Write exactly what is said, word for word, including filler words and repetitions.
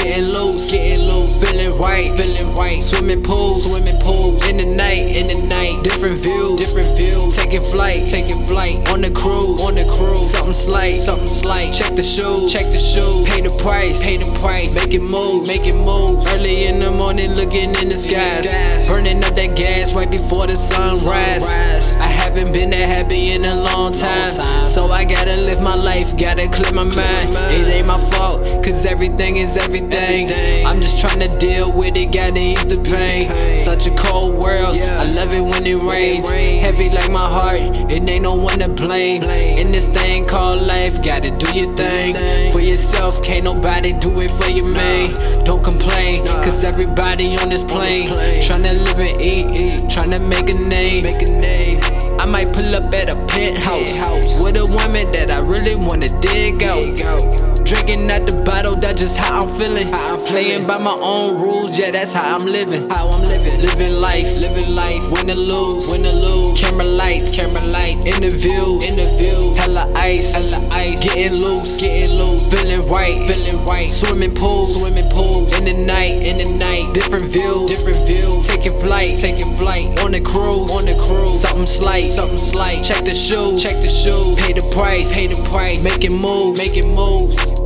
getting loose, getting loose, feeling right, feeling right. Swimming pools, swimming pools. In the night, in the night, different views, different views. Taking flight, taking flight. On the cruise, on the cruise. Something slight, something slight. Check the shoes, check the shoes. Pay the price, pay the price. Making moves, making moves. Early in the morning, looking in the skies, burning up that gas right before the sunrise. I haven't been that happy in a long time, so I gotta live my life, gotta clear my mind. It ain't my fault, cause everything is everything. I'm just trying to deal with it, gotta ease the pain. Such a cold world, I love it when it rains. Heavy like my heart, it ain't no one to blame. In this thing called life, gotta do your thing for yourself, can't nobody do it for you, man. Don't complain, cause everybody on this plane tryna live and eat, tryna make a name. I might pull up at a penthouse with a woman that I really wanna dig out. Drinking at the bottle, that's just how I'm feeling. Playing by my own rules, yeah, that's how I'm living. How I'm living, living life, living life. Win or lose, win or lose. Camera lights, camera lights. Interviews, interviews. Hella ice, hella ice. Getting loose, getting loose. Feeling right, feeling right. Swimming pools, swimming pools. In the night, in the night. Different views, different views. Taking flight, taking flight. On the cruise, on the cruise. Something slight, something slight. Check the shoes, check the shoes. Pay the price, pay the price. Making moves, making moves.